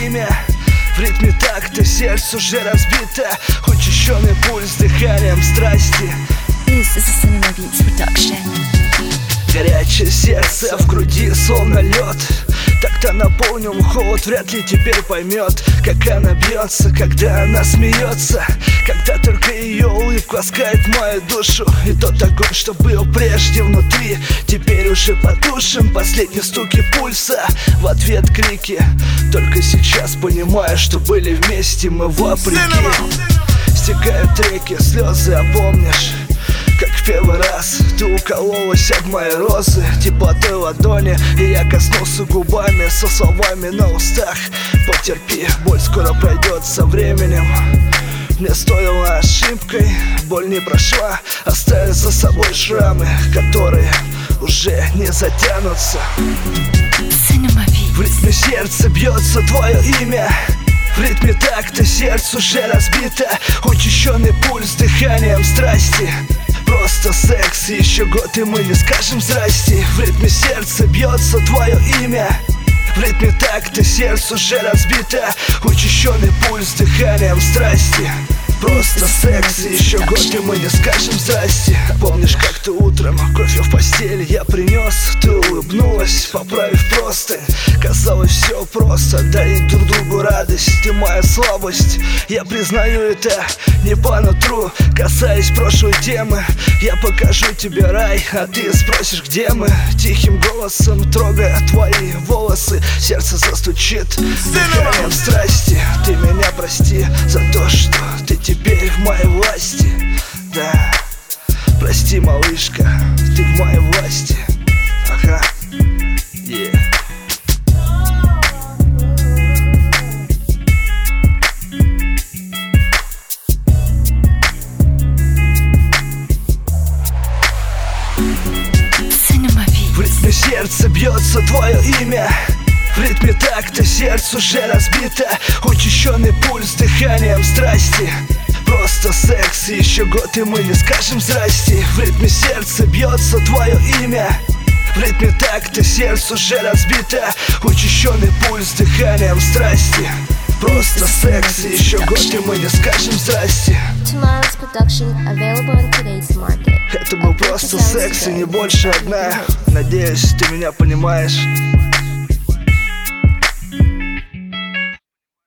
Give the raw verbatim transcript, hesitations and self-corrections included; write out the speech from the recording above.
имя. В ритме такта сердце уже разбито, учащенный пульс дыханием страсти. This is a Cinema Beats production. Горячее сердце в груди словно лед, так-то наполнил холод, вряд ли теперь поймет, как она бьется, когда она смеется, когда только ее улыбка ласкает мою душу. И тот огонь, что был прежде внутри, теперь уже потушен. Последние стуки пульса, в ответ крики. Только сейчас понимаю, что были вместе мы вопреки. Стекают реки, слезы, а помнишь, как в первый раз ты укололась об мои розы, теплотой ладони, и я коснулся губами со словами на устах. Потерпи, боль скоро пройдет со временем. Мне стоило ошибкой, боль не прошла, оставив за собой шрамы, которые уже не затянутся. В ритме сердца бьется твое имя. В ритме такта сердце уже разбито, учащенный пульс дыханием страсти. Просто секс, и еще год, и мы не скажем здрасте. В ритме сердца бьется твое имя. В ритме такта сердце уже разбито, учащенный пульс дыханием страсти. Просто секс, и еще год, и мы не скажем здрасте. Помнишь, как-то утром кофе в постели я принес, ты улыбнулась, поправив простынь. Казалось, все просто, дарить друг другу радость. Ты моя слабость, я признаю это не по нутру. Касаясь прошлой темы, я покажу тебе рай, а ты спросишь, где мы. Тихим голосом трогая твои волосы, сердце застучит дыханием страсти. Ты меня прости за то, что ты теперь в моей власти. Да, прости, малышка, ты в моей власти. Ага, yeah. В ритме сердца бьется твое имя. В ритме такта сердце уже разбито, учащенный пульс дыханием страсти. Просто секс, и еще год, и мы не скажем здрасте. В ритме сердца бьется твое имя. В ритме такта сердце уже разбито, учащенный пульс дыханием страсти. Просто секс, и еще год, и мы не скажем здрасте. Tomorrow's production available in today's market. Это был просто секс и не больше одна. Надеюсь, ты меня понимаешь.